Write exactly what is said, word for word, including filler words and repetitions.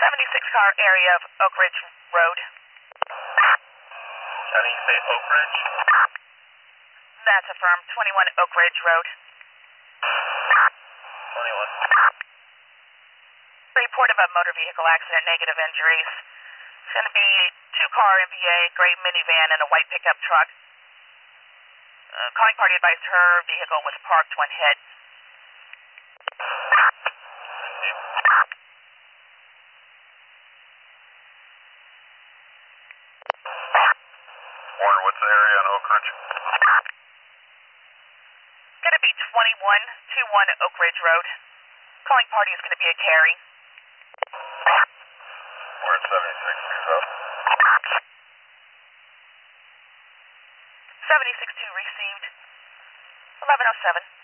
seventy-six car area of Oak Ridge Road. County, you say Oak Ridge? That's affirmed. twenty-one Oak Ridge Road. twenty-one. Report of a motor vehicle accident, negative injuries. It's going to be two-car M V A, gray minivan, and a white pickup truck. Uh, calling party advised her vehicle was parked when hit. Warner, what's the area on Oak Ridge? Going to be twenty-one twenty-one Oak Ridge Road. Calling party is going to be a carry. We're at seventy-six, so. seventy-six two received. eleven oh seven.